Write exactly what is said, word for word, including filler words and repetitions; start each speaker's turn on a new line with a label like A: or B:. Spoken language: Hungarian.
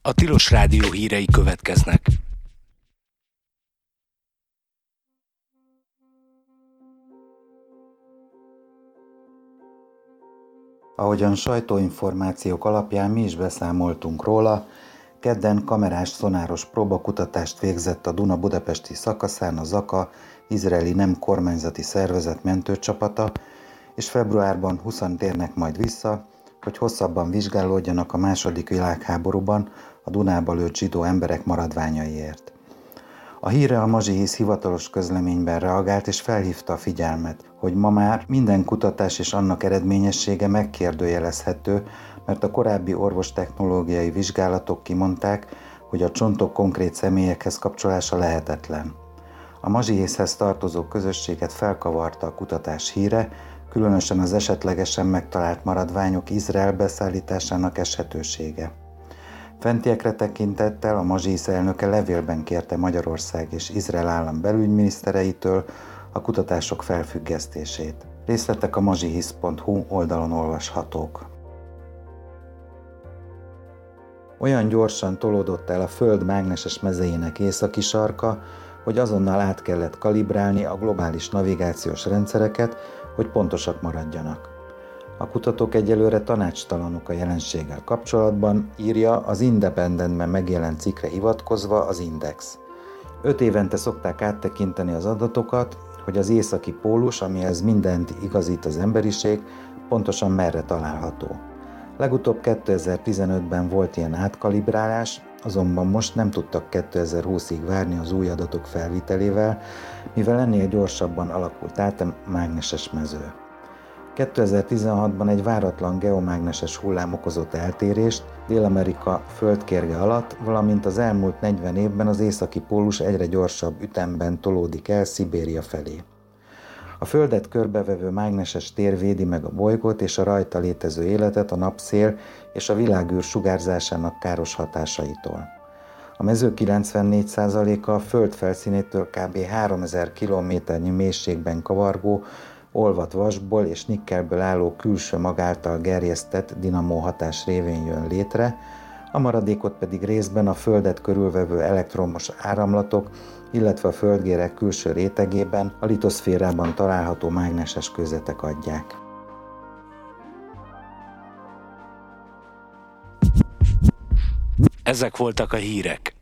A: A Tilos Rádió hírei következnek.
B: Ahogyan sajtóinformációk alapján mi is beszámoltunk róla, kedden kamerás szonáros próbakutatást végzett a Duna budapesti szakaszán a Zaka, izraeli nem kormányzati szervezet mentőcsapata, és februárban húszan térnek majd vissza, hogy hosszabban vizsgálódjanak a második világháborúban a Dunába lőtt zsidó emberek maradványaiért. A hírre a Mazsihisz hivatalos közleményben reagált és felhívta a figyelmet, hogy ma már minden kutatás és annak eredményessége megkérdőjelezhető, mert a korábbi orvostechnológiai vizsgálatok kimondták, hogy a csontok konkrét személyekhez kapcsolása lehetetlen. A Mazsihiszhez tartozó közösséget felkavarta a kutatás híre, különösen az esetlegesen megtalált maradványok Izrael beszállításának eshetősége. Fentiekre tekintettel a Mazsihisz elnöke levélben kérte Magyarország és Izrael állam belügyminisztereitől a kutatások felfüggesztését. Részletek a mazsihisz pont hu oldalon olvashatók. Olyan gyorsan tolódott el a Föld mágneses mezejének északi sarka, hogy azonnal át kellett kalibrálni a globális navigációs rendszereket, hogy pontosak maradjanak. A kutatók egyelőre tanácstalanok a jelenséggel kapcsolatban, írja az Independentben megjelent cikkre hivatkozva az Index. Öt évente szokták áttekinteni az adatokat, hogy az északi pólus, amihez mindent igazít az emberiség, pontosan merre található. Legutóbb kétezer-tizenötben volt ilyen átkalibrálás, azonban most nem tudtak kétezer-húszig várni az új adatok felvitelével, mivel ennél gyorsabban alakult át a mágneses mező. kétezer-tizenhatban egy váratlan geomágneses hullám okozott eltérést Dél-Amerika földkérge alatt, valamint az elmúlt negyven évben az északi pólus egyre gyorsabb ütemben tolódik el Szibéria felé. A Földet körbevevő mágneses tér védi meg a bolygót és a rajta létező életet a napszél és a világűr sugárzásának káros hatásaitól. A mező kilencvennégy százaléka a Föld felszínétől kb. háromezer kilométernyi mélységben kavargó, olvadt vasból és nikkelből álló külső mag által gerjesztett dinamó hatás révén jön létre, a maradékot pedig részben a Földet körülvevő elektromos áramlatok, illetve a földgérek külső rétegében, a litoszférában található mágneses kőzetek adják.
A: Ezek voltak a hírek.